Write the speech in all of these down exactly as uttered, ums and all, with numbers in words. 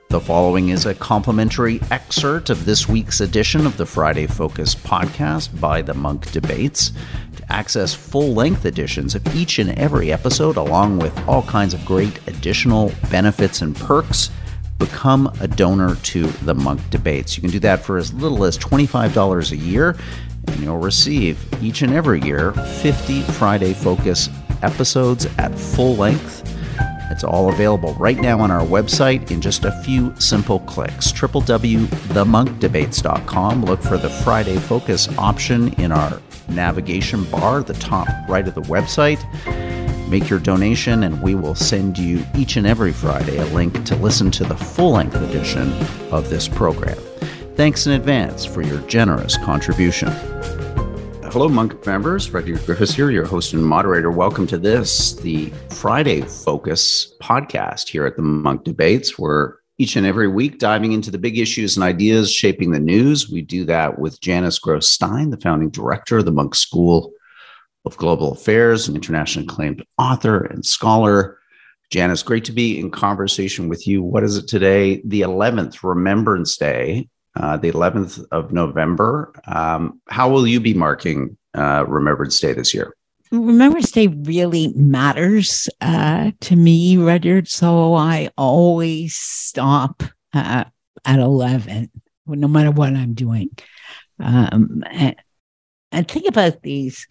The following is a complimentary excerpt of this week's edition of the Friday Focus podcast by the Munk Debates. To access full-length editions of each and every episode, along with all kinds of great additional benefits and perks, become a donor to the Munk Debates. You can do that for as little as twenty-five dollars a year, and you'll receive each and every year fifty Friday Focus episodes at full length. It's all available right now on our website in just a few simple clicks. w w w dot the munk debates dot com. Look for the Friday Focus option in our navigation bar, the top right of the website. Make your donation and we will send you each and every Friday a link to listen to the full-length edition of this program. Thanks in advance for your generous contribution. Hello, Munk members. Rudyard Griffiths here, your host and moderator. Welcome to this, the Friday Focus podcast here at the Munk Debates. We're each and every week diving into the big issues and ideas shaping the news. We do that with Janice Gross-Stein, the founding director of the Munk School of Global Affairs, an internationally acclaimed author and scholar. Janice, great to be in conversation with you. What is it today? The eleventh, Remembrance Day. Uh, the eleventh of November. Um, how will you be marking uh, Remembrance Day this year? Remembrance Day really matters uh, to me, Rudyard. So I always stop uh, at eleven, no matter what I'm doing. Um, and, and think about these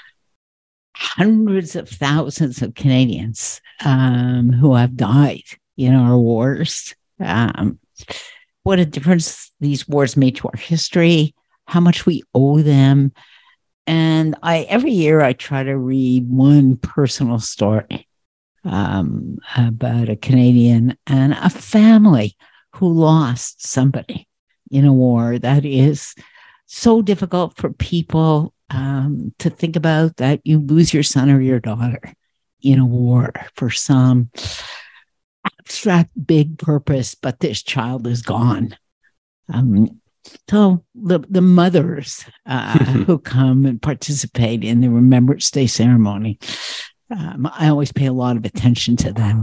hundreds of thousands of Canadians um, who have died in our wars. Um, What a difference these wars made to our history, how much we owe them. And I every year I try to read one personal story um, about a Canadian and a family who lost somebody in a war. That is so difficult for people um, to think about, that you lose your son or your daughter in a war for some abstract big purpose, but this child is gone. Um, so the, the mothers uh, who come and participate in the Remembrance Day ceremony, um, I always pay a lot of attention to them.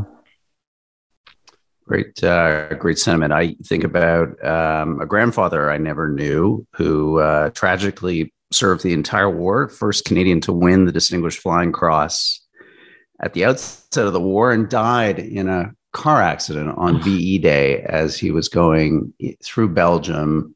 Great, uh, great sentiment. I think about um, a grandfather I never knew who uh, tragically served the entire war, first Canadian to win the Distinguished Flying Cross at the outset of the war, and died in a car accident on V E Day as he was going through Belgium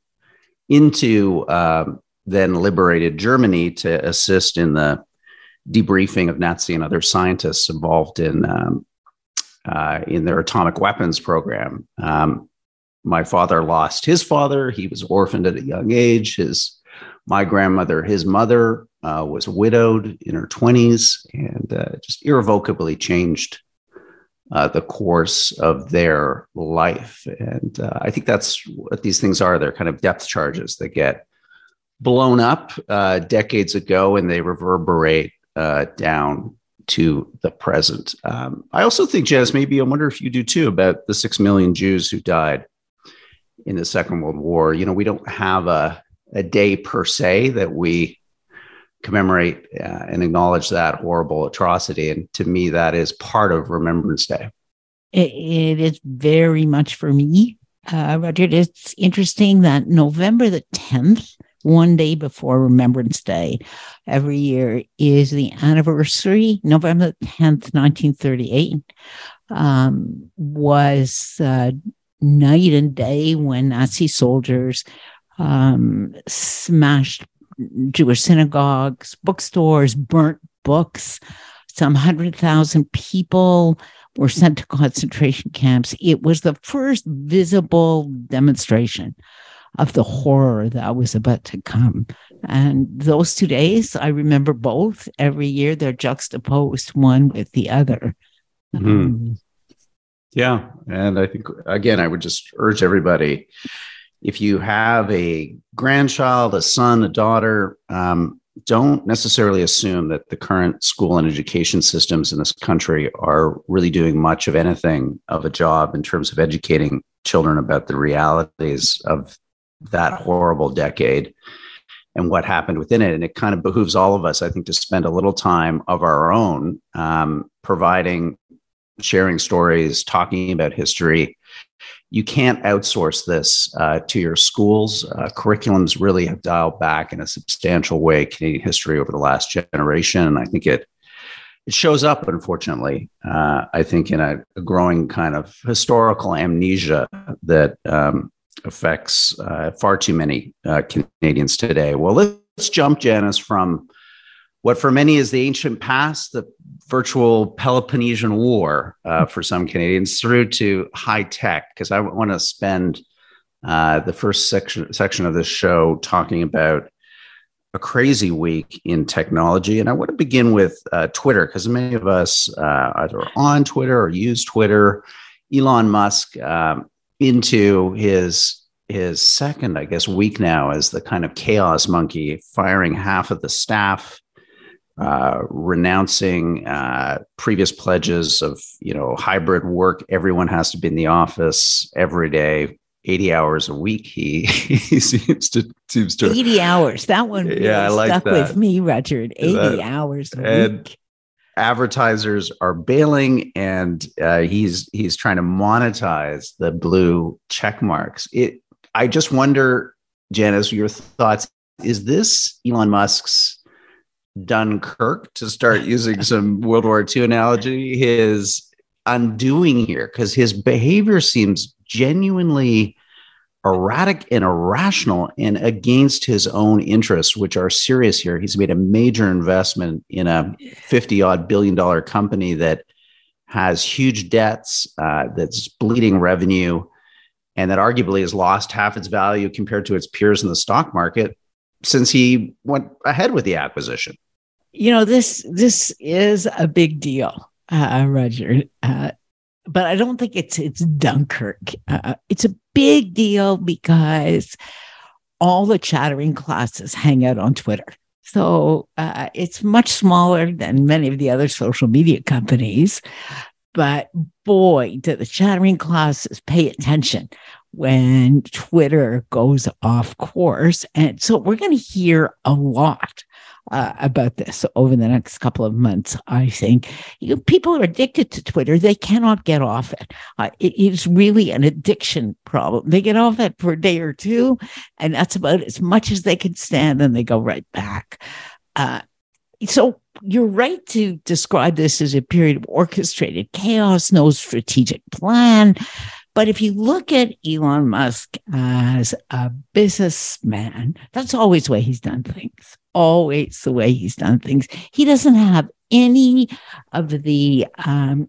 into um, then liberated Germany to assist in the debriefing of Nazi and other scientists involved in um, uh, in their atomic weapons program. Um, my father lost his father. He was orphaned at a young age. His my grandmother, his mother, uh, was widowed in her twenties and uh, just irrevocably changed Uh, the course of their life. And uh, I think that's what these things are. They're kind of depth charges that get blown up uh, decades ago and they reverberate uh, down to the present. Um, I also think, Janice, maybe I wonder if you do too, about the six million Jews who died in the Second World War. You know, we don't have a, a day per se that we commemorate uh, and acknowledge that horrible atrocity. And to me, that is part of Remembrance Day. It, it is very much for me, uh, Rudyard. It's interesting that November the tenth, one day before Remembrance Day every year, is the anniversary. November the tenth, nineteen thirty-eight, um, was uh, night and day when Nazi soldiers um, smashed Jewish synagogues, bookstores, burnt books. Some one hundred thousand people were sent to concentration camps. It was the first visible demonstration of the horror that was about to come. And those two days, I remember both. Every year, they're juxtaposed one with the other. Mm-hmm. Um, yeah. And I think, again, I would just urge everybody, if you have a grandchild, a son, a daughter, um, don't necessarily assume that the current school and education systems in this country are really doing much of anything of a job in terms of educating children about the realities of that horrible decade and what happened within it. And it kind of behooves all of us, I think, to spend a little time of our own um, providing, sharing stories, talking about history, you can't outsource this uh, to your schools. Uh, curriculums really have dialed back in a substantial way Canadian history over the last generation. And I think it it shows up, unfortunately, uh, I think in a, a growing kind of historical amnesia that um, affects uh, far too many uh, Canadians today. Well, let's jump, Janice, from what for many is the ancient past, the virtual Peloponnesian War uh, for some Canadians, through to high tech, because I want to spend uh, the first section section of this show talking about a crazy week in technology. And I want to begin with uh, Twitter, because many of us uh, either on Twitter or use Twitter. Elon Musk um, into his his second, I guess, week now as the kind of chaos monkey, firing half of the staff, uh, renouncing uh, previous pledges of, you know, hybrid work. Everyone has to be in the office every day, eighty hours a week. He, he seems to seems to eighty hours. That one really yeah, I like stuck that. with me, Richard. eighty that, hours a and week. Advertisers are bailing, and uh, he's he's trying to monetize the blue check marks. It. I just wonder, Janice, your thoughts. Is this Elon Musk's Dunkirk, to start using some World War Two analogy, his undoing here? Because his behavior seems genuinely erratic and irrational and against his own interests, which are serious here. He's made a major investment in a fifty odd billion dollar company that has huge debts, uh, that's bleeding revenue, and that arguably has lost half its value compared to its peers in the stock market since he went ahead with the acquisition. You know, this this is a big deal, uh, Roger. Uh, but I don't think it's it's Dunkirk. Uh, it's a big deal because all the chattering classes hang out on Twitter. So uh, it's much smaller than many of the other social media companies. But boy, do the chattering classes pay attention when Twitter goes off course. And so we're going to hear a lot uh, about this over the next couple of months, I think. You know, people are addicted to Twitter. They cannot get off it. Uh, it is really an addiction problem. They get off it for a day or two, and that's about as much as they can stand, and they go right back. Uh, so you're right to describe this as a period of orchestrated chaos, no strategic plan. But if you look at Elon Musk as a businessman, that's always the way he's done things, always the way he's done things. He doesn't have any of the um,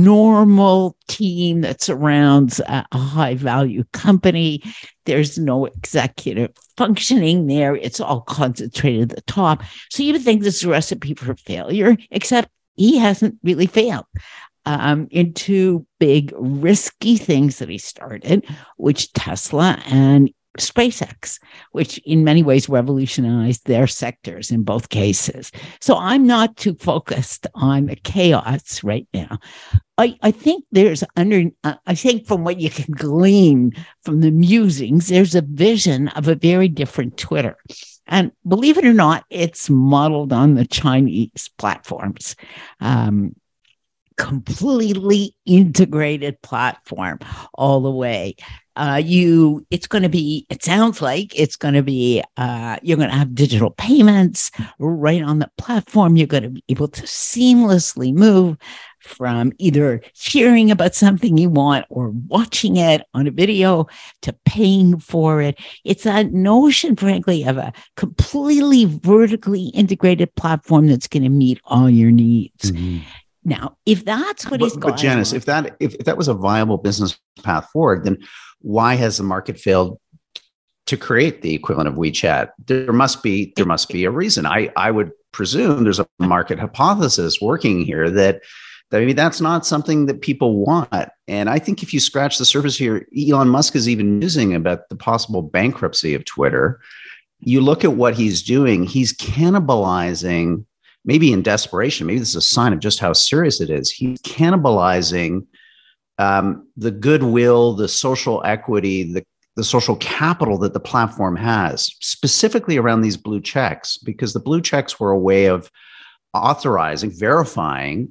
normal team that surrounds a, a high-value company. There's no executive functioning there. It's all concentrated at the top. So you would think this is a recipe for failure, except he hasn't really failed. Um, into big, risky things that he started, which Tesla and SpaceX, which in many ways revolutionized their sectors in both cases. So I'm not too focused on the chaos right now. I, I think there's under, uh, I think from what you can glean from the musings, there's a vision of a very different Twitter. And believe it or not, it's modeled on the Chinese platforms. Um, completely integrated platform all the way. Uh, you, it's going to be, it sounds like it's going to be, uh, you're going to have digital payments right on the platform. You're going to be able to seamlessly move from either hearing about something you want or watching it on a video to paying for it. It's that notion, frankly, of a completely vertically integrated platform that's going to meet all your needs. Mm-hmm. Now, if that's what but, he's got, but Janice, if that if, if that was a viable business path forward, then why has the market failed to create the equivalent of WeChat? There must be there must be a reason. I I would presume there's a market hypothesis working here that that maybe that's not something that people want. And I think if you scratch the surface here, Elon Musk is even musing about the possible bankruptcy of Twitter. You look at what he's doing; he's cannibalizing. Maybe in desperation, maybe this is a sign of just how serious it is. He's cannibalizing um, the goodwill, the social equity, the, the social capital that the platform has, specifically around these blue checks, because the blue checks were a way of authorizing, verifying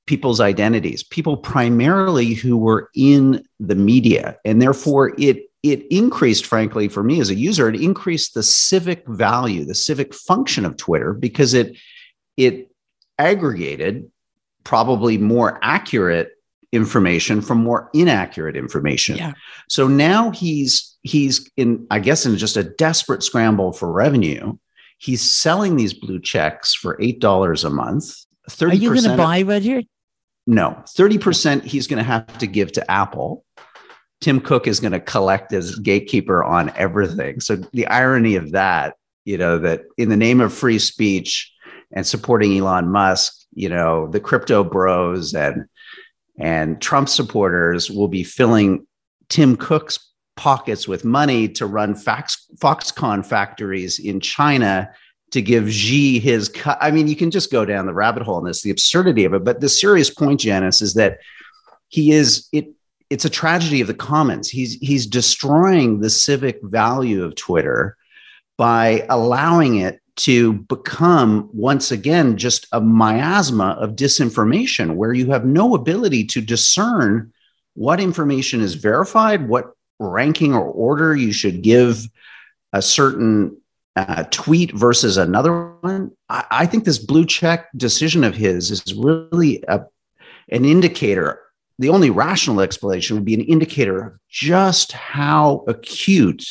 people's identities, people primarily who were in the media. And therefore, it it increased, frankly, for me as a user, it increased the civic value, the civic function of Twitter, because it it aggregated probably more accurate information from more inaccurate information. Yeah. So now he's he's in, I guess, in just a desperate scramble for revenue. He's selling these blue checks for eight dollars a month. thirty percent Are you going to buy, Roger? No, thirty percent he's going to have to give to Apple. Tim Cook is going to collect as gatekeeper on everything. So the irony of that, you know, that in the name of free speech and supporting Elon Musk, you know, the crypto bros and and Trump supporters will be filling Tim Cook's pockets with money to run Fox, Foxconn factories in China to give Xi his cut. I mean, you can just go down the rabbit hole in this, the absurdity of it. But the serious point, Janice, is that he is, it. it's a tragedy of the commons. He's, he's destroying the civic value of Twitter by allowing it to become, once again, just a miasma of disinformation where you have no ability to discern what information is verified, what ranking or order you should give a certain uh, tweet versus another one. I, I think this blue check decision of his is really a, an indicator. The only rational explanation would be an indicator of just how acute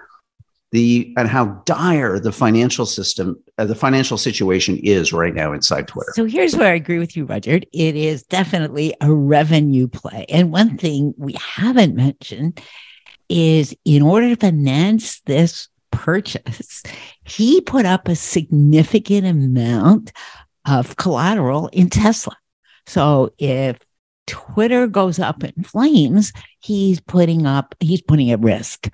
the and how dire the financial system, uh, the financial situation is right now inside Twitter. So here's where I agree with you, Roger. It is definitely a revenue play. And one thing we haven't mentioned is, in order to finance this purchase, he put up a significant amount of collateral in Tesla. So if Twitter goes up in flames, he's putting up, he's putting at risk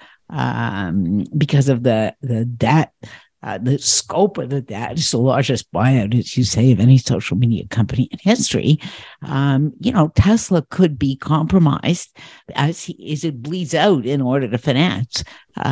um, because of the, the debt, uh, the scope of the debt. It's the largest buyout, as you say, of any social media company in history. Um, you know, Tesla could be compromised as, he, as it bleeds out in order to finance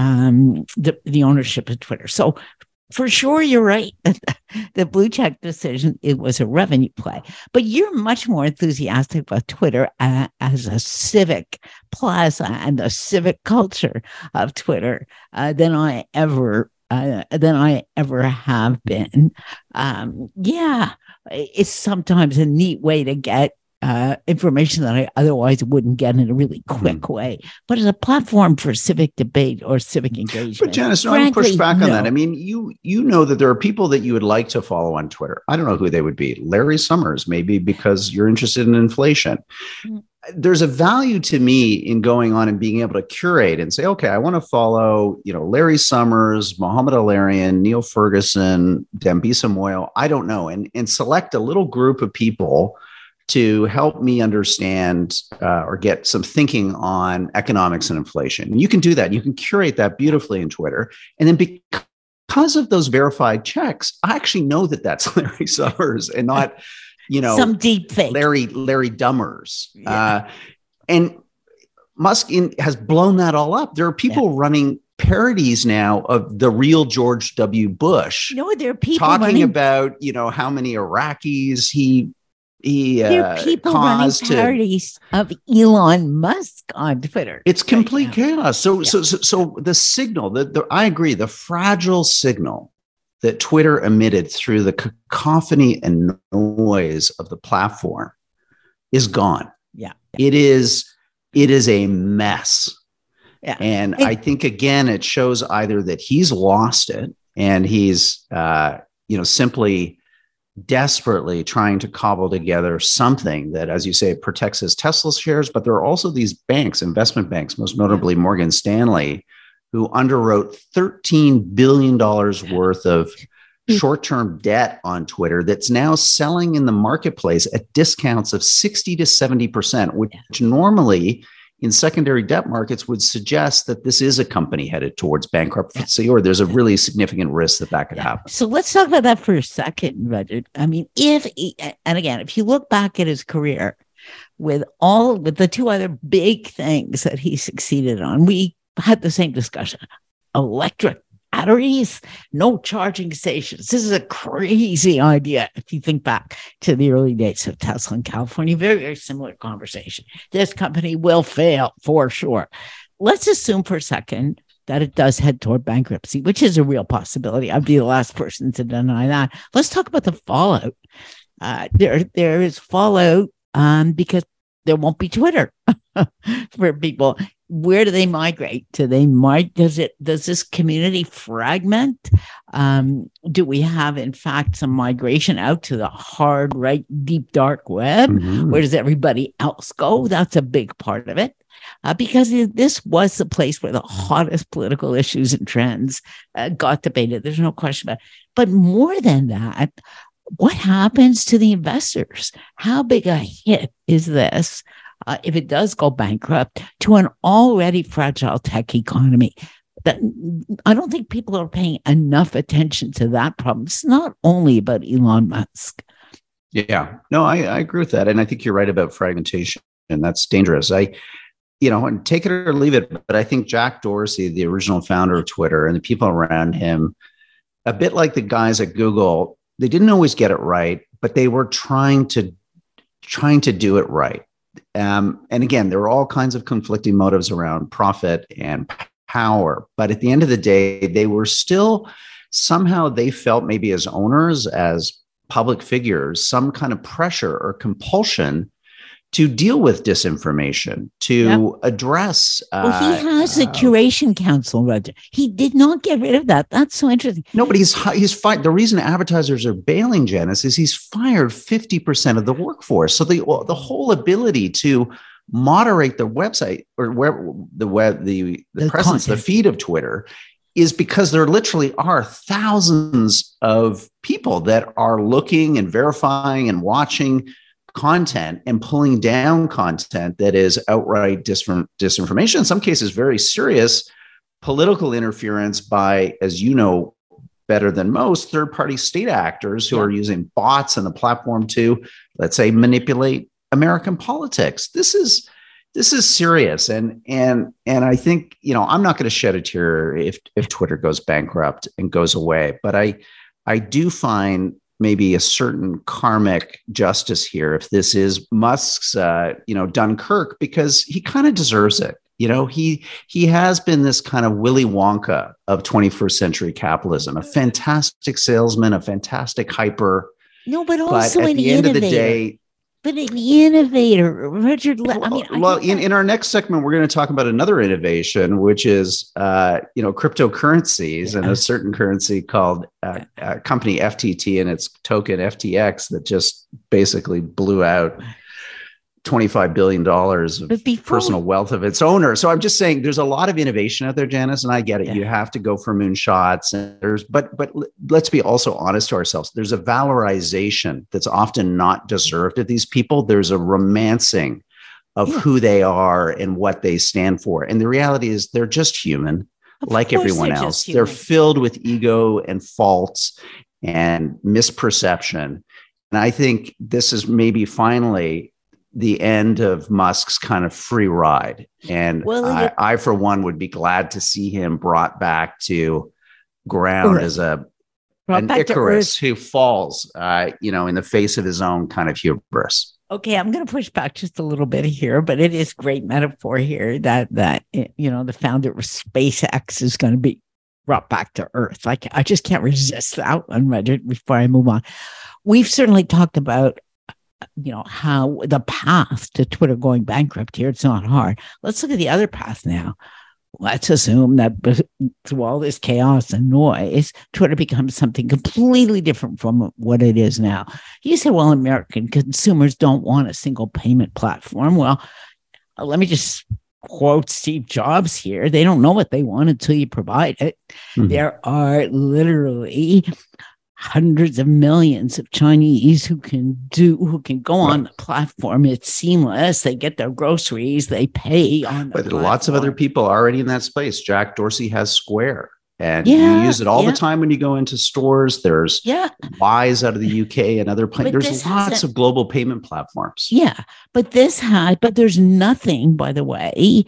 um, the, the ownership of Twitter. So for sure, you're right. The blue check decision, it was a revenue play. But you're much more enthusiastic about Twitter uh, as a civic plaza and the civic culture of Twitter uh, than I ever uh, than I ever have been. Um, yeah, it's sometimes a neat way to get Uh, information that I otherwise wouldn't get in a really quick mm-hmm. way, but as a platform for civic debate or civic engagement. But Janice, no, I would push back no. on that. I mean, you you know that there are people that you would like to follow on Twitter. I don't know who they would be. Larry Summers, maybe because you're interested in inflation. Mm-hmm. There's a value to me in going on and being able to curate and say, okay, I want to follow, you know, Larry Summers, Mohamed Al-Arian, Neil Ferguson, Dambisa Moyo. I don't know, and and select a little group of people to help me understand uh, or get some thinking on economics and inflation. And you can do that. You can curate that beautifully in Twitter. And then because of those verified checks, I actually know that that's Larry Summers and not, you know, some deep fake. Larry, Larry Dummers. Yeah. Uh, and Musk in, has blown that all up. There are people yeah. running parodies now of the real George W. Bush. No, there are people talking running- about, you know, how many Iraqis he He, uh, there are people running parodies to, of Elon Musk on Twitter. It's complete right chaos. So, yeah. so, so, so the signal that the, I agree, the fragile signal that Twitter emitted through the cacophony and noise of the platform is gone. Yeah, it is. It is a mess. Yeah, and it, I think again, it shows either that he's lost it and he's, uh, you know, simply desperately trying to cobble together something that, as you say, protects his Tesla shares. But there are also these banks, investment banks, most notably Morgan Stanley, who underwrote thirteen billion dollars worth of short-term debt on Twitter that's now selling in the marketplace at discounts of sixty to seventy percent, which normally in secondary debt markets would suggest that this is a company headed towards bankruptcy, yeah. or there's a really significant risk that that could happen. So let's talk about that for a second, Roger. I mean, if, and again, if you look back at his career with all, with the two other big things that he succeeded on, we had the same discussion. Electric batteries, no charging stations. This is a crazy idea. If you think back to the early days of Tesla in California, very, very similar conversation. This company will fail for sure. Let's assume for a second that it does head toward bankruptcy, which is a real possibility. I'd be the last person to deny that. Let's talk about the fallout. Uh, there, there is fallout um, because there won't be Twitter for people. Where do they migrate? Do they migrate? Does it? Does this community fragment? Um, do we have, in fact, some migration out to the hard, right, deep dark web? Mm-hmm. Where does everybody else go? That's a big part of it. Uh, because this was the place where the hottest political issues and trends uh, got debated. There's no question about it. But more than that, what happens to the investors? How big a hit is this, uh, if it does go bankrupt, to an already fragile tech economy? That, I don't think people are paying enough attention to that problem. It's not only about Elon Musk. Yeah, no, I, I agree with that. And I think you're right about fragmentation, and that's dangerous. I You know, and take it or leave it. But I think Jack Dorsey, the original founder of Twitter, and the people around him, a bit like the guys at Google, they didn't always get it right, but they were trying to trying to do it right. Um, and again, there were all kinds of conflicting motives around profit and power. But at the end of the day, they were still somehow they felt maybe as owners, as public figures, some kind of pressure or compulsion to deal with disinformation, to yep. address. Uh, well, he has a curation council, Roger. He did not get rid of that. That's so interesting. No, but he's he's fired. The reason advertisers are bailing, Janice, is he's fired fifty percent of the workforce. So the the whole ability to moderate the website or where the web the, the, the presence, content. The feed of Twitter, is because there literally are thousands of people that are looking and verifying and watching content and pulling down content that is outright dis- disinformation, in some cases very serious political interference by, as you know better than most, third-party state actors who yeah. are using bots and the platform to, let's say, manipulate American politics. This is this is serious, and and and I think, you know, I'm not going to shed a tear if if Twitter goes bankrupt and goes away, but I I do find maybe a certain karmic justice here if this is Musk's, uh, you know, Dunkirk, because he kind of deserves it. You know, he he has been this kind of Willy Wonka of twenty-first century capitalism, a fantastic salesman, a fantastic hyper. No, but also but at an the end innovator. of the day, but an innovator, Richard. I mean, well, I in, in our next segment, we're going to talk about another innovation, which is, uh, you know, cryptocurrencies yeah. and a certain currency called uh, uh, company F T T and its token F T X that just basically blew out twenty-five billion dollars of before, personal wealth of its owner. So I'm just saying there's a lot of innovation out there, Janice, and I get it. Yeah. You have to go for moonshots. And there's, but but let's be also honest to ourselves. There's a valorization that's often not deserved of these people. There's a romancing of yeah. who they are and what they stand for. And the reality is they're just human, of like everyone they're else. They're filled with ego and faults and misperception. And I think this is maybe finally the end of Musk's kind of free ride. And well, I, I, for one, would be glad to see him brought back to ground Earth. as a an Icarus who falls, uh, you know, in the face of his own kind of hubris. Okay, I'm going to push back just a little bit here, but it is great metaphor here that, that you know, the founder of SpaceX is going to be brought back to Earth. Like, I just can't resist that one, Richard, before I move on. We've certainly talked about, you know, how the path to Twitter going bankrupt here. It's not hard. Let's look at the other path now. Let's assume that through all this chaos and noise, Twitter becomes something completely different from what it is now. You said, well, American consumers don't want a single payment platform. Well, let me just quote Steve Jobs here. They don't know what they want until you provide it. Mm-hmm. There are literally hundreds of millions of Chinese who can do, who can go right. on the platform. It's seamless. They get their groceries. They pay on the But platform. Lots of other people already in that space. Jack Dorsey has Square. And Yeah, you use it all yeah. the time when you go into stores. There's Yeah. Wise out of the U K and other places. There's lots of global payment platforms. Yeah. But this had, but there's nothing, by the way,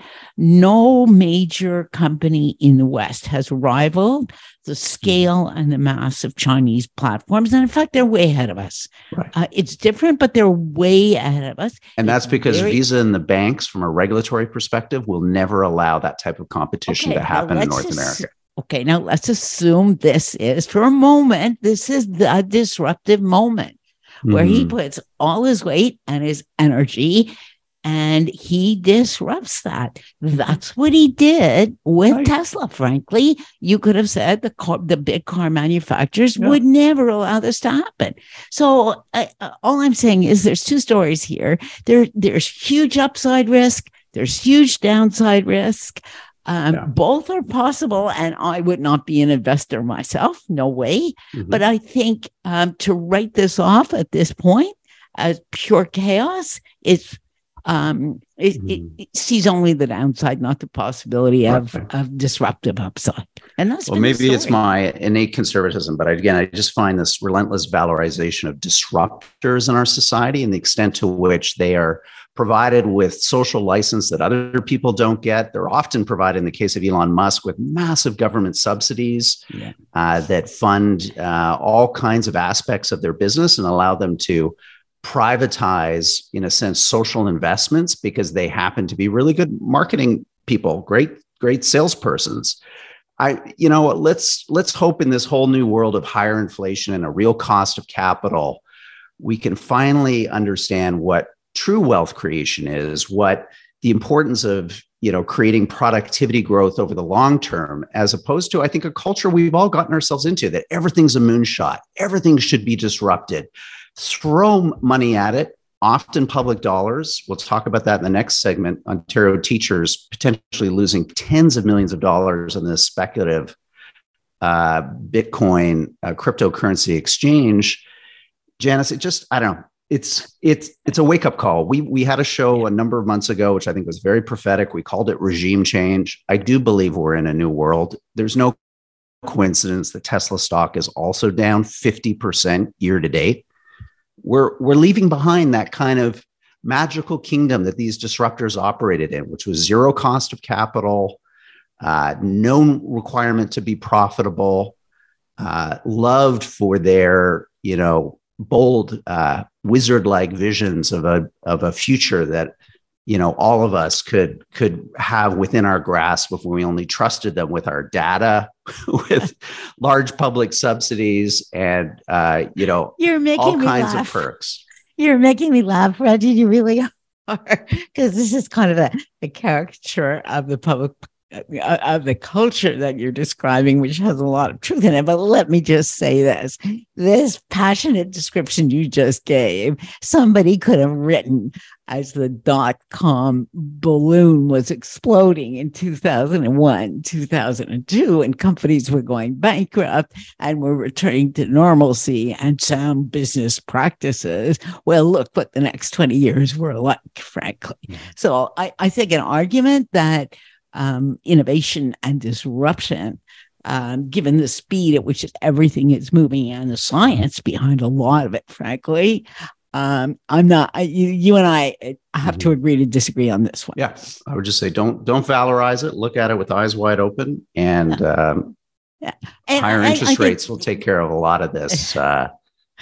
no major company in the West has rivaled the scale mm-hmm. and the mass of Chinese platforms. And in fact, they're way ahead of us. Right. Uh, it's different, but they're way ahead of us. And it's that's because very- Visa and the banks, from a regulatory perspective, will never allow that type of competition okay, to happen in North just, America. Okay, now let's assume this is, for a moment, this is the disruptive moment mm-hmm. where he puts all his weight and his energy and he disrupts that. That's what he did with right. Tesla, frankly. You could have said the car, the big car manufacturers yeah. would never allow this to happen. So uh, all I'm saying is there's two stories here. There, there's huge upside risk. There's huge downside risk. Um, yeah. Both are possible, and I would not be an investor myself. No way. Mm-hmm. But I think um, to write this off at this point as pure chaos, it's um, it, mm-hmm. it, it sees only the downside, not the possibility of, right. of disruptive upside. And that's well, maybe it's my innate conservatism, but again, I just find this relentless valorization of disruptors in our society and the extent to which they are provided with social license that other people don't get. They're often provided, in the case of Elon Musk, with massive government subsidies yeah. uh, that fund uh, all kinds of aspects of their business and allow them to privatize, in a sense, social investments because they happen to be really good marketing people, great, great salespersons. I, you know, let's let's hope in this whole new world of higher inflation and a real cost of capital, we can finally understand what true wealth creation is, what the importance of, you know, creating productivity growth over the long term, as opposed to, I think, a culture we've all gotten ourselves into, that everything's a moonshot, everything should be disrupted. Throw money at it, often public dollars. We'll talk about that in the next segment. Ontario teachers potentially losing tens of millions of dollars on this speculative uh, Bitcoin uh, cryptocurrency exchange. Janice, it just, I don't know. It's it's it's a wake-up call. We we had a show a number of months ago, which I think was very prophetic. We called it regime change. I do believe we're in a new world. There's no coincidence that Tesla stock is also down fifty percent year to date. We're we're leaving behind that kind of magical kingdom that these disruptors operated in, which was zero cost of capital, uh, no requirement to be profitable, uh, loved for their, you know, bold uh, wizard-like visions of a of a future that, you know, all of us could could have within our grasp if we only trusted them with our data, with large public subsidies, and uh, you know, You're making all me kinds laugh. of perks. You're making me laugh, Reggie. You really are, because this is kind of a, a caricature of the public. Of the culture that you're describing, which has a lot of truth in it. But let me just say this, this passionate description you just gave, somebody could have written as the dot-com balloon was exploding in two thousand one, two thousand two, and companies were going bankrupt and were returning to normalcy and sound business practices. Well, look what the next twenty years were like, frankly. So I, I think an argument that Um, innovation and disruption, um, given the speed at which everything is moving and the science behind a lot of it, frankly, um, I'm not. I, you, you and I have mm-hmm. to agree to disagree on this one. Yeah, I would just say don't don't valorize it. Look at it with eyes wide open, and, yeah. Um, yeah. and higher I, interest I rates think, will take care of a lot of this. Uh,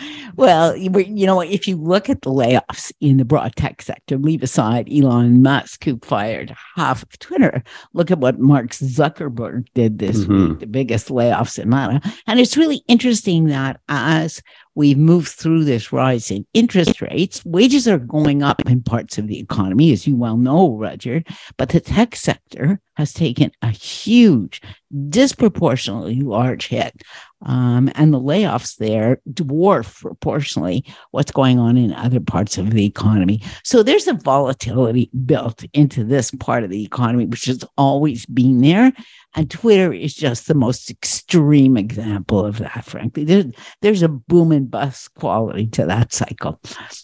Well, you know, if you look at the layoffs in the broad tech sector, leave aside Elon Musk, who fired half of Twitter. Look at what Mark Zuckerberg did this mm-hmm. week, the biggest layoffs in Meta. And it's really interesting that as we move through this rise in interest rates, wages are going up in parts of the economy, as you well know, Roger, but the tech sector has taken a huge, disproportionately large hit. Um, and the layoffs there dwarf proportionally what's going on in other parts of the economy. So there's a volatility built into this part of the economy, which has always been there. And Twitter is just the most extreme example of that, frankly. There's, there's a boom and bust quality to that cycle.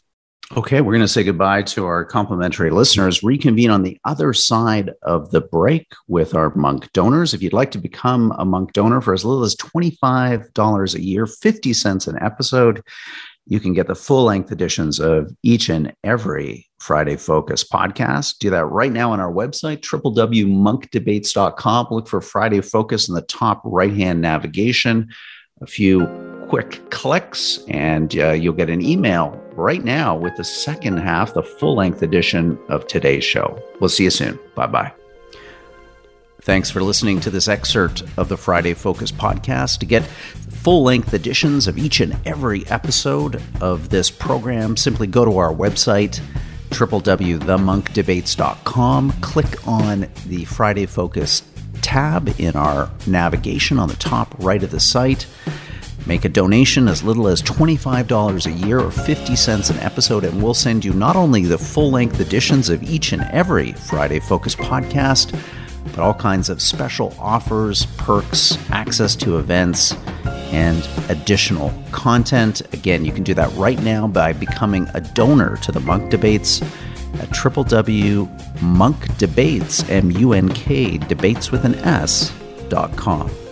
Okay, we're going to say goodbye to our complimentary listeners, reconvene on the other side of the break with our Monk donors. If you'd like to become a Monk donor for as little as twenty-five dollars a year, fifty cents an episode, you can get the full-length editions of each and every Friday Focus podcast. Do that right now on our website, w w w dot monk debates dot com. Look for Friday Focus in the top right-hand navigation. A few quick clicks, and uh, you'll get an email right now with the second half, the full-length edition of today's show. We'll see you soon. Bye-bye. Thanks for listening to this excerpt of the Friday Focus podcast. To get full-length editions of each and every episode of this program, simply go to our website, w w w dot the monk debates dot com. Click on the Friday Focus tab in our navigation on the top right of the site. Make a donation as little as twenty-five dollars a year or fifty cents an episode, and we'll send you not only the full-length editions of each and every Friday Focus podcast, but all kinds of special offers, perks, access to events, and additional content. Again, you can do that right now by becoming a donor to the Monk Debates at w w w dot monk debates, M U N K, debates with an S, dot com.